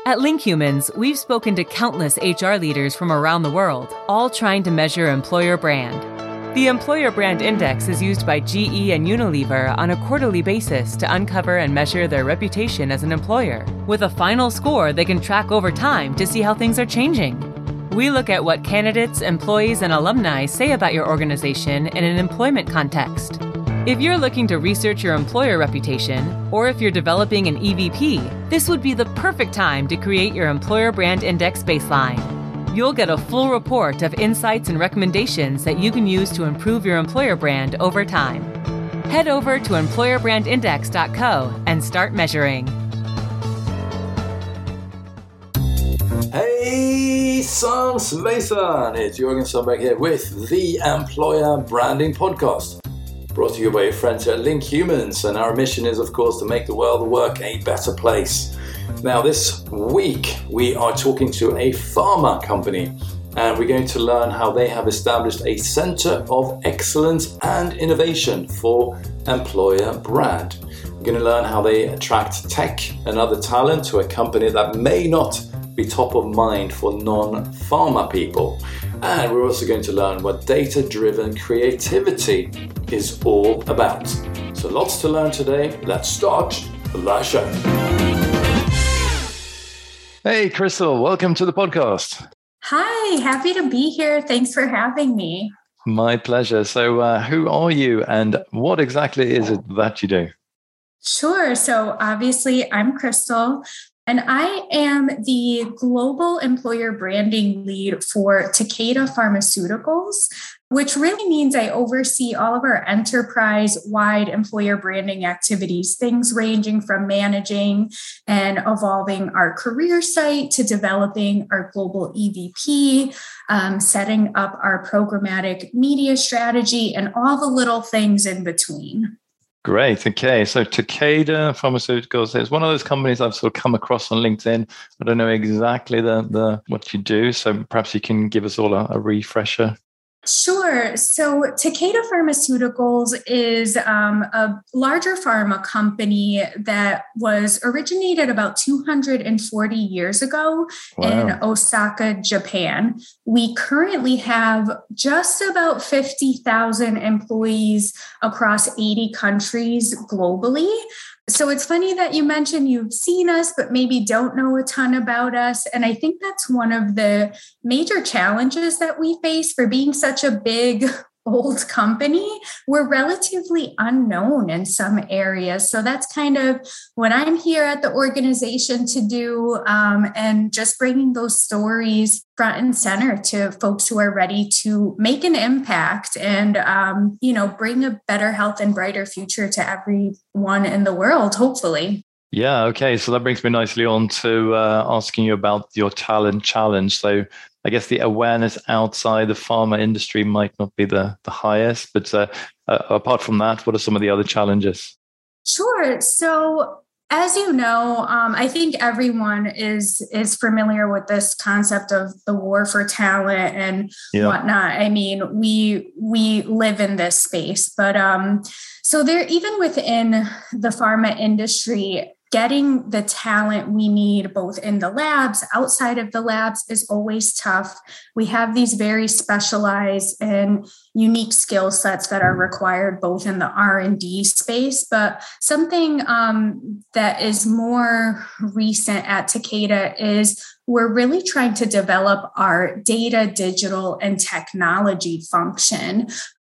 At LinkHumans, we've spoken to countless HR leaders from around the world, all trying to measure employer brand. The Employer Brand Index is used by GE and Unilever on a quarterly basis to uncover and measure their reputation as an employer, with a final score they can track over time to see how things are changing. We look at what candidates, employees, and alumni say about your organization in an employment context. If you're looking to research your employer reputation, or if you're developing an EVP, this would be the perfect time to create your Employer Brand Index baseline. You'll get a full report of insights and recommendations that you can use to improve your employer brand over time. Head over to employerbrandindex.co and start measuring. Hey, Sam Svejsan! It's Jürgen Sundberg here with the Employer Branding Podcast, brought to you by your friends at LinkHumans, and our mission is, of course, to make the world of work a better place. Now, this week we are talking to a pharma company, and we're going to learn how they have established a center of excellence and innovation for employer brand. We're going to learn how they attract tech and other talent to a company that may not be top of mind for non-pharma people. And we're also going to learn what data-driven creativity is all about. So lots to learn today. Let's start the show. Hey, Crystal, welcome to the podcast. Hi, happy to be here. Thanks for having me. My pleasure. So who are you and what exactly is it that you do? Sure. So obviously, I'm Crystal. And I am the global employer branding lead for Takeda Pharmaceuticals, which really means I oversee all of our enterprise-wide employer branding activities, things ranging from managing and evolving our career site to developing our global EVP, setting up our programmatic media strategy, and all the little things in between. Great. Okay. So Takeda Pharmaceuticals is one of those companies I've sort of come across on LinkedIn. I don't know exactly the what you do. So perhaps you can give us all a refresher. Sure. So Takeda Pharmaceuticals is a larger pharma company that was originated about 240 years ago in Osaka, Japan. We currently have just about 50,000 employees across 80 countries globally. So it's funny that you mentioned you've seen us, but maybe don't know a ton about us. And I think that's one of the major challenges that we face for being such a big old company. We're relatively unknown in some areas. So that's kind of what I'm here at the organization to do, and just bringing those stories front and center to folks who are ready to make an impact and, bring a better health and brighter future to everyone in the world, hopefully. Yeah. Okay. So that brings me nicely on to asking you about your talent challenge. So I guess the awareness outside the pharma industry might not be the highest, but apart from that, what are some of the other challenges? Sure. So as you know, I think everyone is familiar with this concept of the war for talent and whatnot. I mean, we live in this space, but so there, even within the pharma industry, getting the talent we need both in the labs, outside of the labs is always tough. We have these very specialized and unique skill sets that are required both in the R&D space, but something that is more recent at Takeda is we're really trying to develop our data, digital, and technology function.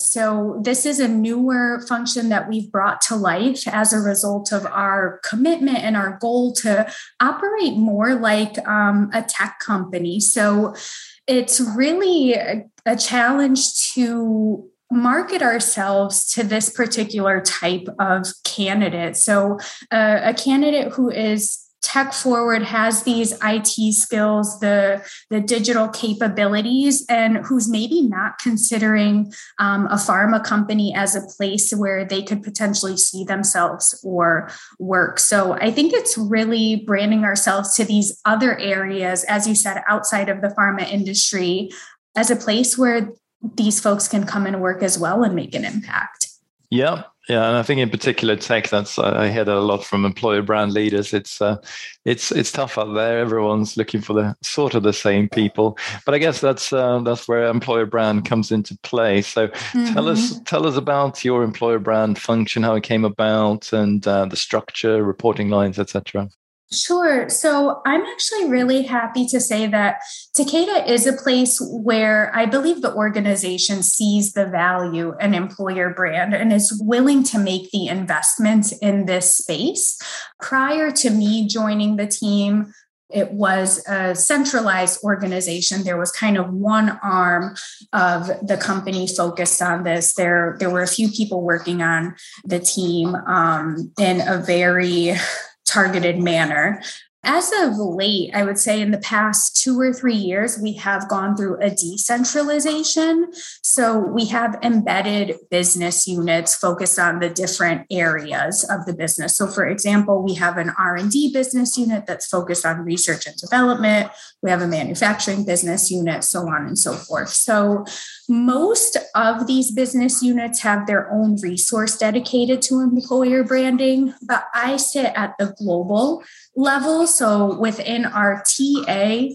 So this is a newer function that we've brought to life as a result of our commitment and our goal to operate more like a tech company. So it's really a challenge to market ourselves to this particular type of candidate. So a candidate who is tech forward, has these IT skills, the digital capabilities, and who's maybe not considering a pharma company as a place where they could potentially see themselves or work. So I think it's really branding ourselves to these other areas, as you said, outside of the pharma industry, as a place where these folks can come and work as well and make an impact. Yeah, yeah, and I think in particular tech. I hear that a lot from employer brand leaders. It's tough out there. Everyone's looking for the sort of the same people, but I guess that's where employer brand comes into play. So tell us about your employer brand function, how it came about, and the structure, reporting lines, etc. Sure. So I'm actually really happy to say that Takeda is a place where I believe the organization sees the value in employer brand and is willing to make the investments in this space. Prior to me joining the team, it was a centralized organization. There was kind of one arm of the company focused on this. There were a few people working on the team in a very targeted manner. As of late, I would say in the past 2 or 3 years, we have gone through a decentralization. So we have embedded business units focused on the different areas of the business. So for example, we have an R&D business unit that's focused on research and development. We have a manufacturing business unit, so on and so forth. So most of these business units have their own resource dedicated to employer branding, but I sit at the global level. So within our TACOEI,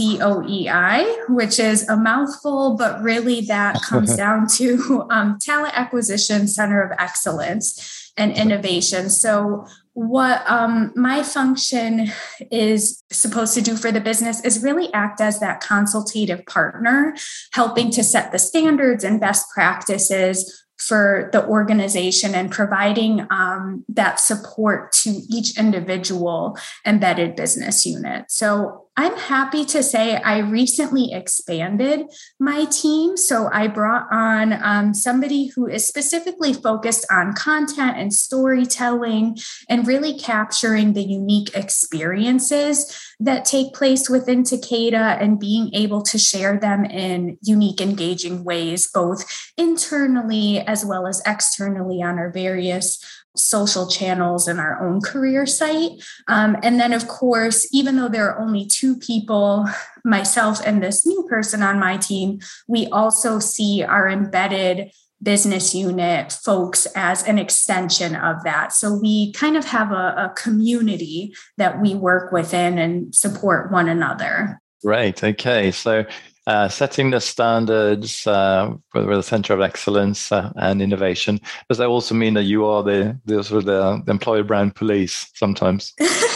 which is a mouthful, but really that comes down to Talent Acquisition Center of Excellence and Innovation. So what my function is supposed to do for the business is really act as that consultative partner, helping to set the standards and best practices for the organization and providing that support to each individual embedded business unit. So I'm happy to say I recently expanded my team. So I brought on somebody who is specifically focused on content and storytelling and really capturing the unique experiences that take place within Takeda and being able to share them in unique, engaging ways, both internally as well as externally on our various social channels and our own career site. And then, of course, even though there are only 2 people, myself and this new person on my team, we also see our embedded business unit folks as an extension of that. So we kind of have a community that we work within and support one another. Right. Okay. So setting the standards for the Center of Excellence and Innovation, does that also mean that you are the sort of the employer brand police sometimes?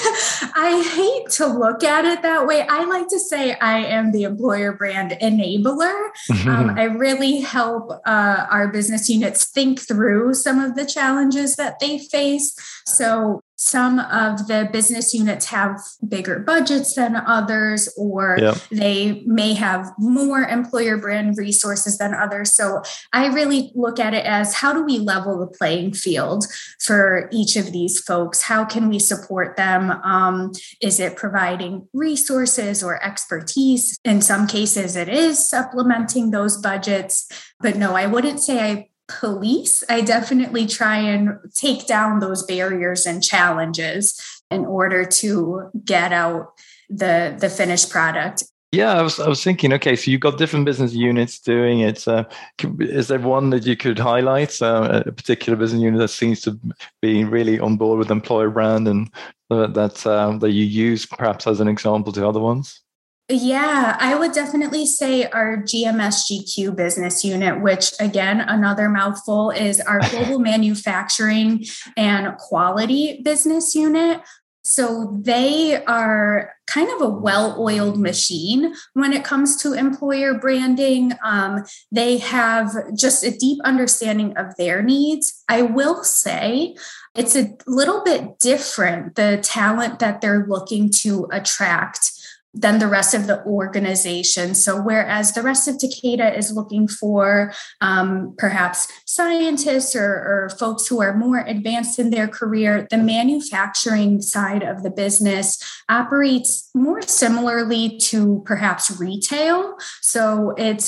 I hate to look at it that way. I like to say I am the employer brand enabler. I really help our business units think through some of the challenges that they face. So some of the business units have bigger budgets than others, or they may have more employer brand resources than others. So I really look at it as, how do we level the playing field for each of these folks? How can we support them? Is it providing resources or expertise? In some cases, it is supplementing those budgets. But no, I wouldn't say I police. I definitely try and take down those barriers and challenges in order to get out the finished product. Yeah, I was thinking, okay, so you've got different business units doing it. Is there one that you could highlight, a particular business unit that seems to be really on board with employer brand and that you use perhaps as an example to other ones? Yeah, I would definitely say our GMSGQ business unit, which again, another mouthful, is our global manufacturing and quality business unit. So they are kind of a well-oiled machine when it comes to employer branding. They have just a deep understanding of their needs. I will say it's a little bit different, the talent that they're looking to attract, than the rest of the organization. So whereas the rest of Takeda is looking for perhaps scientists or folks who are more advanced in their career, the manufacturing side of the business operates more similarly to perhaps retail. So it's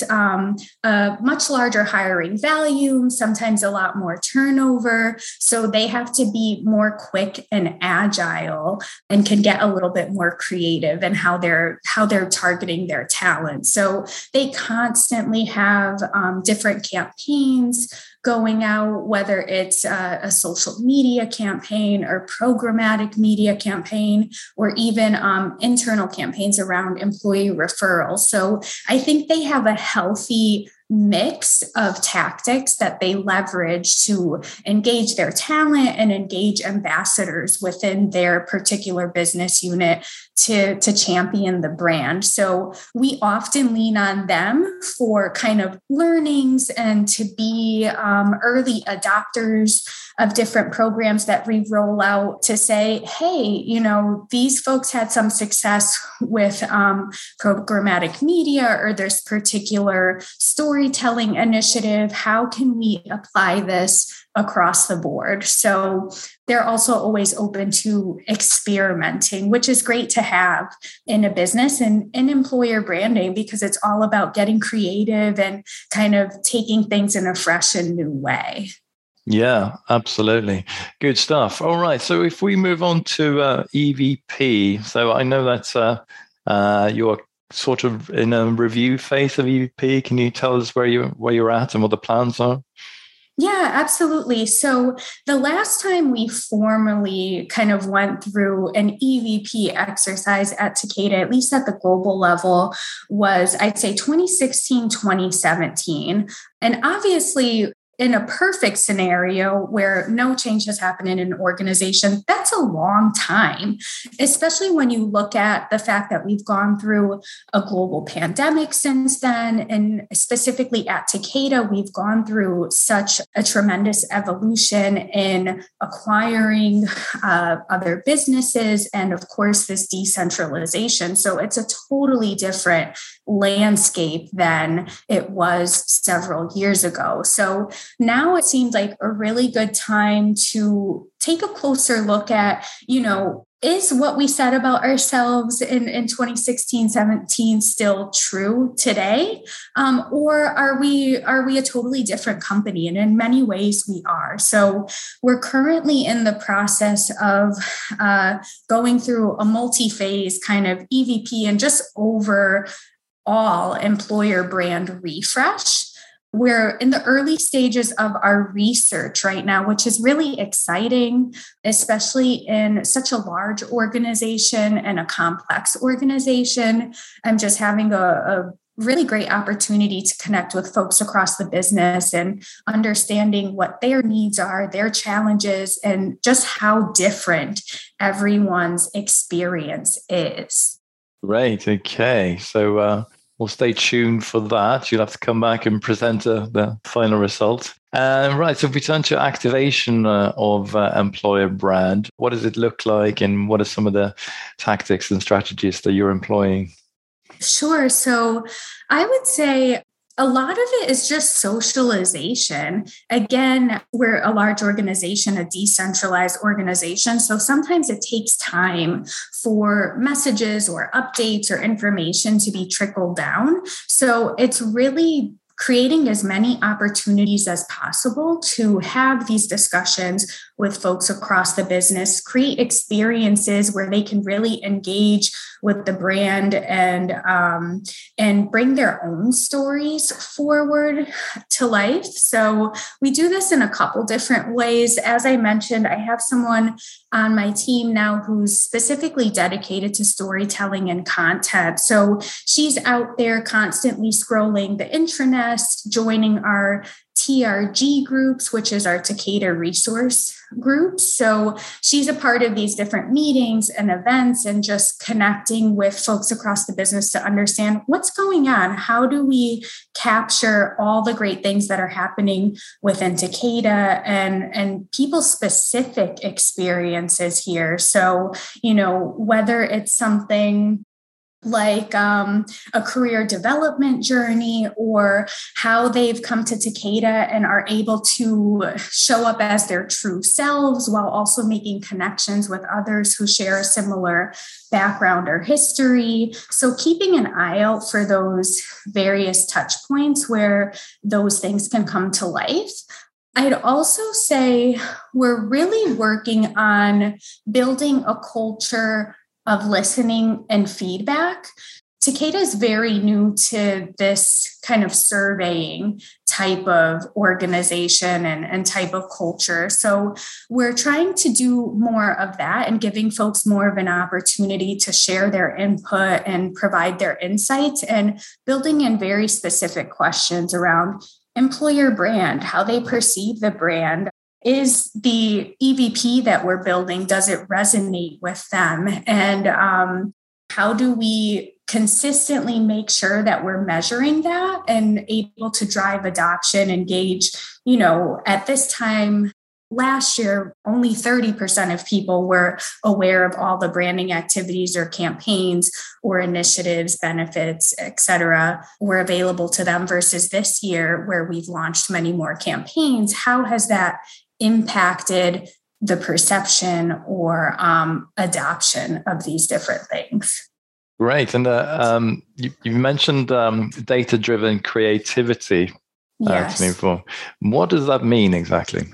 a much larger hiring volume, sometimes a lot more turnover. So they have to be more quick and agile and can get a little bit more creative in how they're they're targeting their talent. So they constantly have different campaigns going out, whether it's a social media campaign or programmatic media campaign, or even internal campaigns around employee referrals. So I think they have a healthy mix of tactics that they leverage to engage their talent and engage ambassadors within their particular business unit to champion the brand. So we often lean on them for kind of learnings and to be early adopters of different programs that we roll out, to say, hey, these folks had some success with programmatic media or this particular storytelling initiative. How can we apply this across the board? So they're also always open to experimenting, which is great to have in a business and in employer branding, because it's all about getting creative and kind of taking things in a fresh and new way. Yeah, absolutely. Good stuff. All right. So if we move on to EVP, so I know that you're sort of in a review phase of EVP. Can you tell us where you're at and what the plans are? Yeah, absolutely. So the last time we formally kind of went through an EVP exercise at Takeda, at least at the global level, was, I'd say, 2016, 2017. And obviously, in a perfect scenario where no change has happened in an organization, that's a long time, especially when you look at the fact that we've gone through a global pandemic since then. And specifically at Takeda, we've gone through such a tremendous evolution in acquiring other businesses and, of course, this decentralization. So it's a totally different landscape than it was several years ago. So now it seems like a really good time to take a closer look at, is what we said about ourselves in 2016, 17 still true today? Or are we a totally different company? And in many ways we are. So we're currently in the process of going through a multi-phase kind of EVP and just overall employer brand refresh. We're in the early stages of our research right now, which is really exciting, especially in such a large organization and a complex organization. I'm just having a really great opportunity to connect with folks across the business and understanding what their needs are, their challenges, and just how different everyone's experience is. Great. Okay. So, we'll stay tuned for that. You'll have to come back and present the final result. Right. So if we turn to activation of employer brand, what does it look like and what are some of the tactics and strategies that you're employing? Sure. So I would say a lot of it is just socialization. Again, we're a large organization, a decentralized organization. So sometimes it takes time for messages or updates or information to be trickled down. So it's really creating as many opportunities as possible to have these discussions with folks across the business, create experiences where they can really engage with the brand and bring their own stories forward to life. So we do this in a couple different ways. As I mentioned, I have someone on my team now who's specifically dedicated to storytelling and content. So she's out there constantly scrolling the intranet, joining our TRG groups, which is our Takeda resource groups. So she's a part of these different meetings and events and just connecting with folks across the business to understand what's going on. How do we capture all the great things that are happening within Takeda and people's specific experiences here? So, whether it's something like a career development journey or how they've come to Takeda and are able to show up as their true selves while also making connections with others who share a similar background or history. So keeping an eye out for those various touch points where those things can come to life. I'd also say we're really working on building a culture of listening and feedback. Takeda is very new to this kind of surveying type of organization and type of culture. So we're trying to do more of that and giving folks more of an opportunity to share their input and provide their insights, and building in very specific questions around employer brand, how they perceive the brand. Is the EVP that we're building, does it resonate with them? And how do we consistently make sure that we're measuring that and able to drive adoption, engage? At this time last year, only 30% of people were aware of all the branding activities or campaigns or initiatives, benefits, et cetera, were available to them, versus this year where we've launched many more campaigns. How has that impacted the perception or adoption of these different things? Great. And you mentioned data-driven creativity yes. to me before. What does that mean exactly?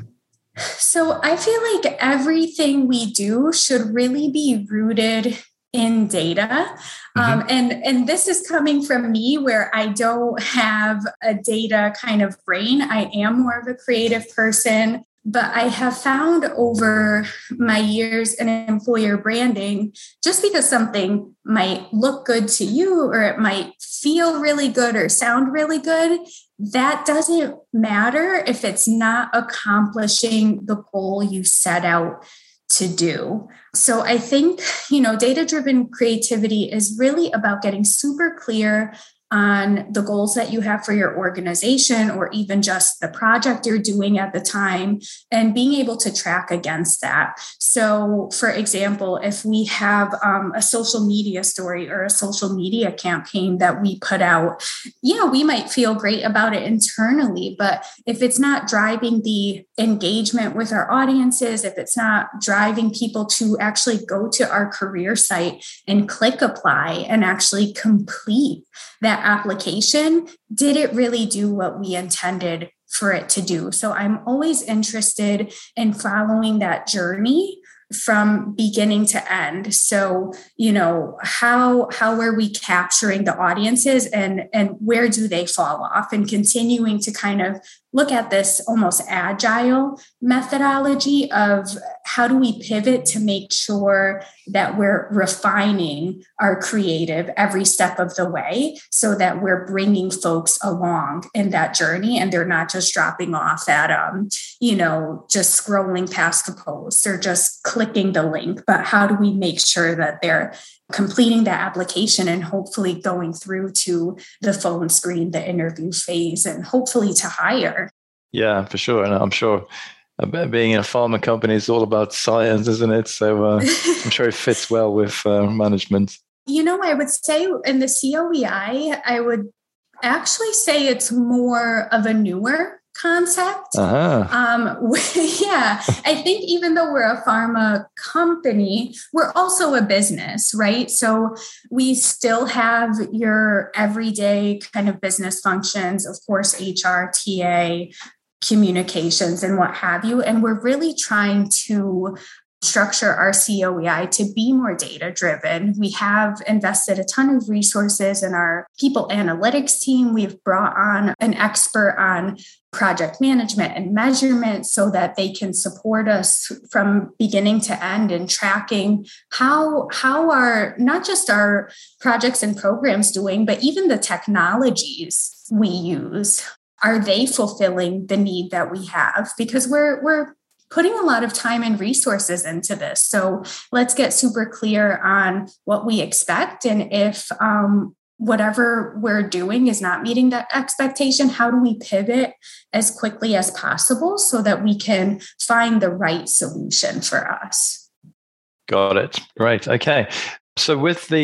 So I feel like everything we do should really be rooted in data. And this is coming from me, where I don't have a data kind of brain. I am more of a creative person. But I have found over my years in employer branding, just because something might look good to you or it might feel really good or sound really good, that doesn't matter if it's not accomplishing the goal you set out to do. So I think, data-driven creativity is really about getting super clear on the goals that you have for your organization, or even just the project you're doing at the time, and being able to track against that. So, for example, if we have a social media story or a social media campaign that we put out, we might feel great about it internally, but if it's not driving the engagement with our audiences, if it's not driving people to actually go to our career site and click apply and actually complete that application, did it really do what we intended for it to do? So I'm always interested in following that journey from beginning to end. So, how are we capturing the audiences, and where do they fall off, and continuing to kind of look at this almost agile methodology of how do we pivot to make sure that we're refining our creative every step of the way, so that we're bringing folks along in that journey and they're not just dropping off at, just scrolling past the post or just clicking the link, but how do we make sure that they're completing the application and hopefully going through to the phone screen, the interview phase, and hopefully to hire. Yeah, for sure. And I'm sure being in a pharma company is all about science, isn't it? So I'm sure it fits well with management. I would say in the COEI, I would actually say it's more of a newer concept. I think even though we're a pharma company, we're also a business, right? So we still have your everyday kind of business functions, of course, HR, TA, communications, and what have you. And we're really trying to structure our COEI to be more data-driven. We have invested a ton of resources in our people analytics team. We've brought on an expert on project management and measurement so that they can support us from beginning to end in tracking how are not just our projects and programs doing, but even the technologies we use. Are they fulfilling the need that we have? Because we're putting a lot of time and resources into this. So let's get super clear on what we expect. And if whatever we're doing is not meeting that expectation, how do we pivot as quickly as possible so that we can find the right solution for us? Got it. Right. Okay. So with the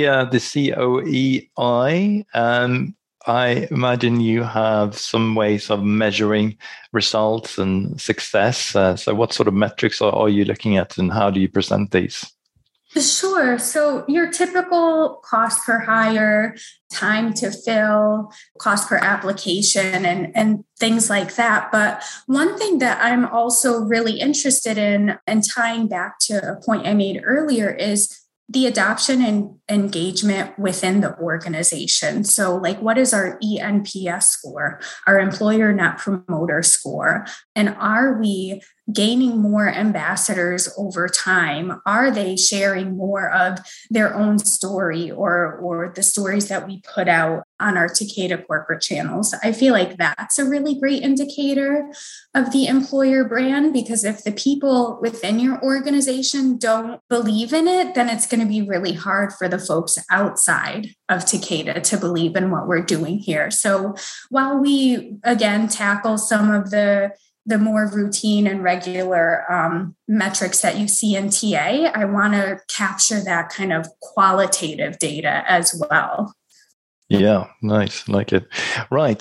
COEI, I imagine you have some ways of measuring results and success. So what sort of metrics are you looking at, and how do you present these? Sure. So your typical cost per hire, time to fill, cost per application, and things like that. But one thing that I'm also really interested in, and tying back to a point I made earlier, is the adoption and engagement within the organization. So like, what is our eNPS score, our employer net promoter score? And are we gaining more ambassadors over time? Are they sharing more of their own story or the stories that we put out on our Takeda corporate channels? I feel like that's a really great indicator of the employer brand, because if the people within your organization don't believe in it, then it's going to be really hard for the folks outside of Takeda to believe in what we're doing here. So while we, again, tackle some of the more routine and regular metrics that you see in TA, I want to capture that kind of qualitative data as well. Yeah, nice. Like it. Right.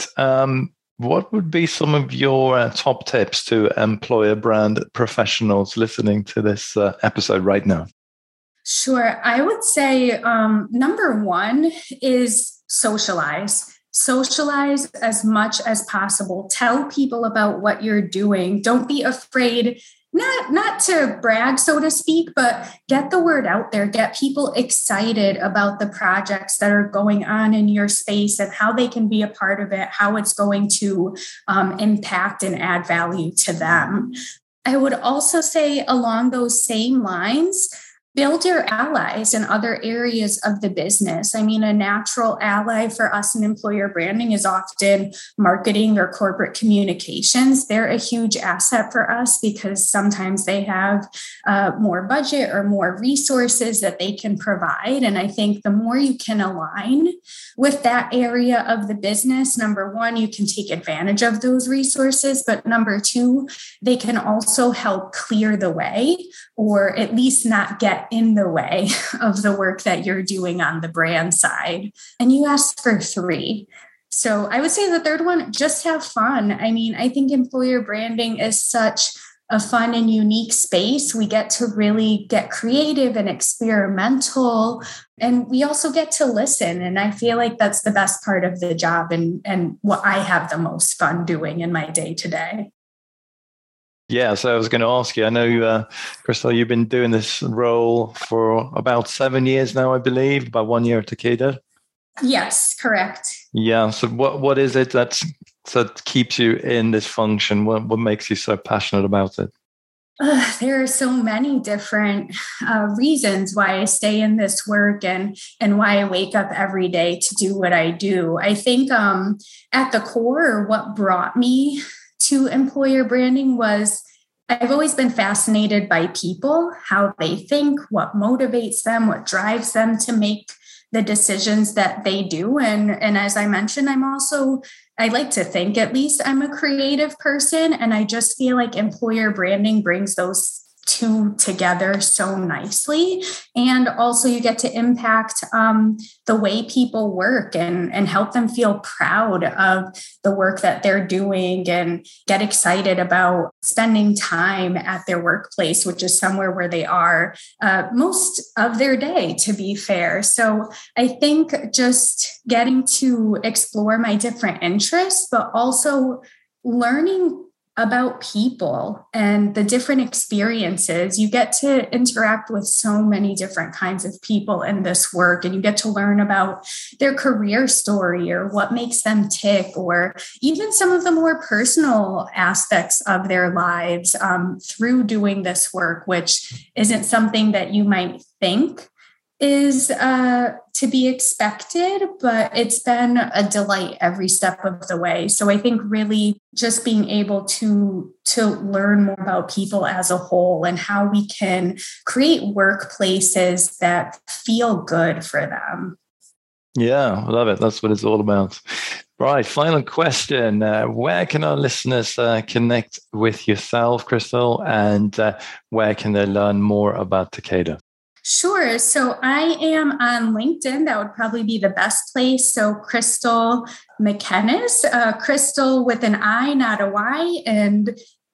What would be some of your top tips to employer brand professionals listening to this episode right now? Sure. I would say number one is socialize. Socialize as much as possible. Tell people about what you're doing. Don't be afraid, not to brag, so to speak, but get the word out there. Get people excited about the projects that are going on in your space and how they can be a part of it, how it's going to impact and add value to them. I would also say along those same lines, build your allies in other areas of the business. I mean, a natural ally for us in employer branding is often marketing or corporate communications. They're a huge asset for us because sometimes they have more budget or more resources that they can provide. And I think the more you can align with that area of the business, number one, you can take advantage of those resources. But number two, they can also help clear the way, or at least not get in the way of the work that you're doing on the brand side. And you asked for three. So I would say the third one, just have fun. I mean, I think employer branding is such a fun and unique space. We get to really get creative and experimental, and we also get to listen. And I feel like that's the best part of the job and what I have the most fun doing in my day to day. Yeah, so I was going to ask you, I know, Crystal, you've been doing this role for about 7 years now, I believe, about 1 year at Takeda. Yes, correct. Yeah, so what is it that keeps you in this function? What makes you so passionate about it? There are so many different reasons why I stay in this work and why I wake up every day to do what I do. I think at the core, what brought me to employer branding was I've always been fascinated by people, how they think, what motivates them, what drives them to make the decisions that they do. And as I mentioned, I like to think, at least, I'm a creative person. And I just feel like employer branding brings those two together so nicely. And also you get to impact the way people work and help them feel proud of the work that they're doing and get excited about spending time at their workplace, which is somewhere where they are most of their day, to be fair. So I think just getting to explore my different interests, but also learning about people and the different experiences. You get to interact with so many different kinds of people in this work, and you get to learn about their career story or what makes them tick, or even some of the more personal aspects of their lives through doing this work, which isn't something that you might think is to be expected, but it's been a delight every step of the way. So I think really just being able to learn more about people as a whole and how we can create workplaces that feel good for them. Yeah, I love it. That's what it's all about. Right. Final question. Where can our listeners connect with yourself, Crystal, and where can they learn more about Takeda? Sure. So I am on LinkedIn. That would probably be the best place. So Crystal McKennis, Crystal with an I, not a Y. And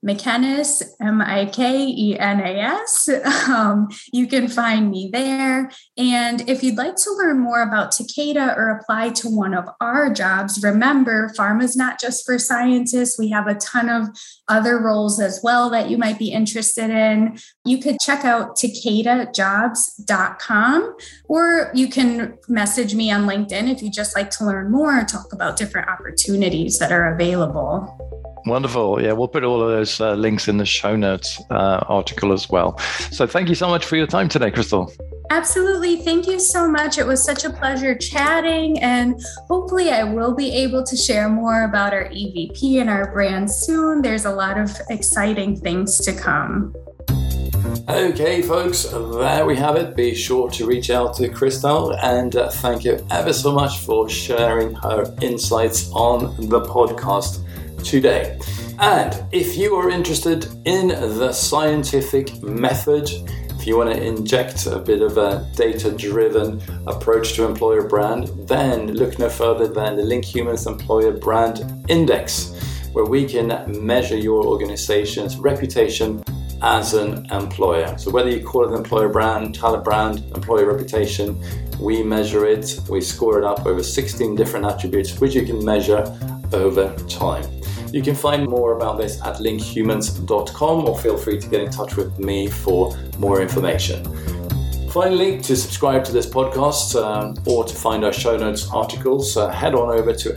Mikenas, Mikenas. You can find me there. And if you'd like to learn more about Takeda or apply to one of our jobs, remember, pharma is not just for scientists. We have a ton of other roles as well that you might be interested in. You could check out takedajobs.com, or you can message me on LinkedIn if you'd just like to learn more and talk about different opportunities that are available. Wonderful. Yeah, we'll put all of those links in the show notes article as well. So thank you so much for your time today, Crystal. Absolutely. Thank you so much. It was such a pleasure chatting, and hopefully I will be able to share more about our EVP and our brand soon. There's a lot of exciting things to come. Okay, folks, there we have it. Be sure to reach out to Crystal, and thank you ever so much for sharing her insights on the podcast today. And if you are interested in the scientific method, if you want to inject a bit of a data-driven approach to employer brand, then look no further than the Link Humans Employer Brand Index, where we can measure your organization's reputation as an employer. So whether you call it an employer brand, talent brand, employer reputation, we measure it, we score it up over 16 different attributes, which you can measure over time. You can find more about this at linkhumans.com, or feel free to get in touch with me for more information. Finally, to subscribe to this podcast or to find our show notes articles, head on over to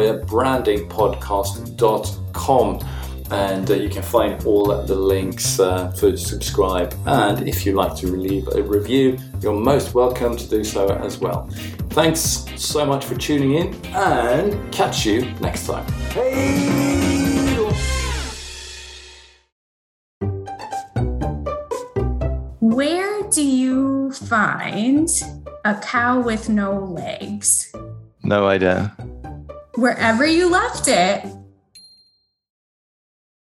employerbrandingpodcast.com, and you can find all the links to subscribe. And if you'd like to leave a review, you're most welcome to do so as well. Thanks so much for tuning in, and catch you next time. Hey! Where do you find a cow with no legs? No idea. Wherever you left it.